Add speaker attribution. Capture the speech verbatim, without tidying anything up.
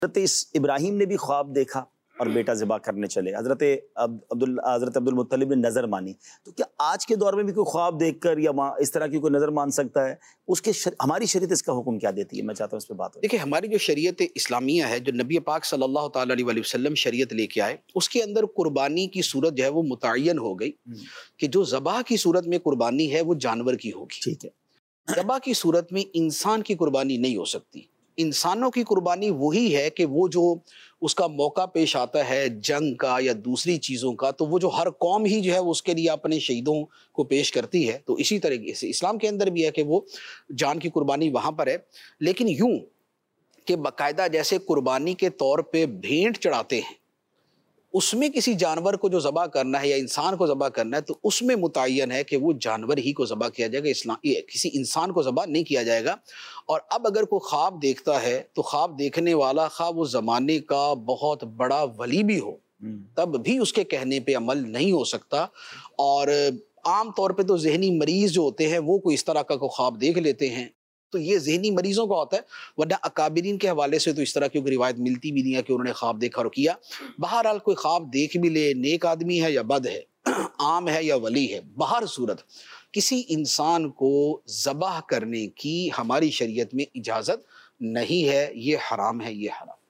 Speaker 1: حضرت ابراہیم نے بھی خواب دیکھا اور بیٹا ذبح کرنے چلے، حضرت عبد حضرت عبد المطلب نے نظر مانی، تو کیا آج کے دور میں بھی کوئی خواب دیکھ کر یا اس طرح کی کوئی نظر مان سکتا ہے؟ اس کے شر... ہماری شریعت اس کا حکم کیا دیتی ہے؟ میں چاہتا ہوں اس پہ بات ہو۔
Speaker 2: دیکھیں، ہماری جو شریعت اسلامیہ ہے، جو نبی پاک صلی اللہ تعالیٰ علیہ وسلم شریعت لے کے آئے، اس کے اندر قربانی کی صورت جو ہے وہ متعین ہو گئی کہ جو ذبح کی صورت میں قربانی ہے وہ جانور کی ہوگی۔
Speaker 1: ٹھیک ہے۔
Speaker 2: ذبح کی صورت میں انسان کی قربانی نہیں ہو سکتی۔ انسانوں کی قربانی وہی ہے کہ وہ جو اس کا موقع پیش آتا ہے جنگ کا یا دوسری چیزوں کا، تو وہ جو ہر قوم ہی جو ہے اس کے لیے اپنے شہیدوں کو پیش کرتی ہے، تو اسی طریقے سے اسلام کے اندر بھی ہے کہ وہ جان کی قربانی وہاں پر ہے، لیکن یوں کہ باقاعدہ جیسے قربانی کے طور پہ بھینٹ چڑھاتے ہیں، اس میں کسی جانور کو جو ذبح کرنا ہے یا انسان کو ذبح کرنا ہے، تو اس میں متعین ہے کہ وہ جانور ہی کو ذبح کیا جائے گا، اسلام کسی انسان کو ذبح نہیں کیا جائے گا۔ اور اب اگر کوئی خواب دیکھتا ہے تو خواب دیکھنے والا خواہ وہ زمانے کا بہت بڑا ولی بھی ہو، تب بھی اس کے کہنے پہ عمل نہیں ہو سکتا۔ اور عام طور پہ تو ذہنی مریض جو ہوتے ہیں وہ کوئی اس طرح کا کوئی خواب دیکھ لیتے ہیں، تو یہ ذہنی مریضوں کا ہوتا ہے، ورنہ اکابرین کے حوالے سے تو اس طرح کی کوئی روایت ملتی بھی نہیں ہے کہ انہوں نے خواب دیکھا اور کیا۔ بہرحال کوئی خواب دیکھ بھی لے، نیک آدمی ہے یا بد ہے، عام ہے یا ولی ہے، بہر صورت کسی انسان کو ذبح کرنے کی ہماری شریعت میں اجازت نہیں ہے، یہ حرام ہے، یہ حرام۔